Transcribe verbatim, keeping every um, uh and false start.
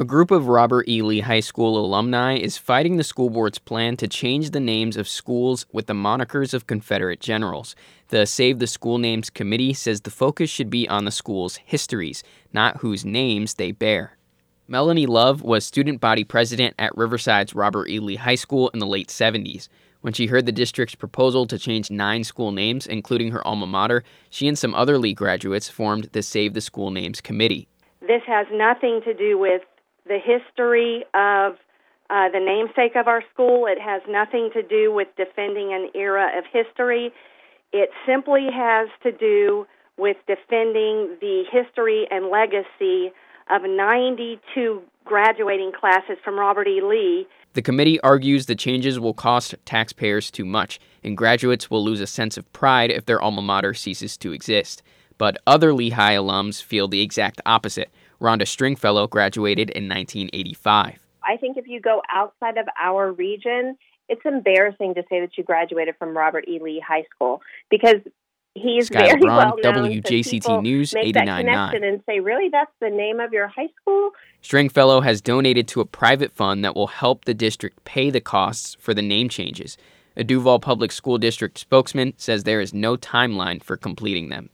A group of Robert E. Lee High School alumni is fighting the school board's plan to change the names of schools with the monikers of Confederate generals. The Save the School Names Committee says the focus should be on the school's histories, not whose names they bear. Melanie Love was student body president at Riverside's Robert E. Lee High School in the late seventies. When she heard the district's proposal to change nine school names, including her alma mater, she and some other Lee graduates formed the Save the School Names Committee. This has nothing to do with the history of uh, the namesake of our school. It has nothing to do with defending an era of history. It simply has to do with defending the history and legacy of ninety-two graduating classes from Robert E. Lee. The committee argues the changes will cost taxpayers too much, and graduates will lose a sense of pride if their alma mater ceases to exist. But other Lehigh alums feel the exact opposite. Rhonda Stringfellow graduated in nineteen eighty-five. I think if you go outside of our region, it's embarrassing to say that you graduated from Robert E. Lee High School because he's Skylar very Braun, well known. W J C T News, make eighty-nine that point nine. connection and say, really, that's the name of your high school? Stringfellow has donated to a private fund that will help the district pay the costs for the name changes. A Duval Public School District spokesman says there is no timeline for completing them.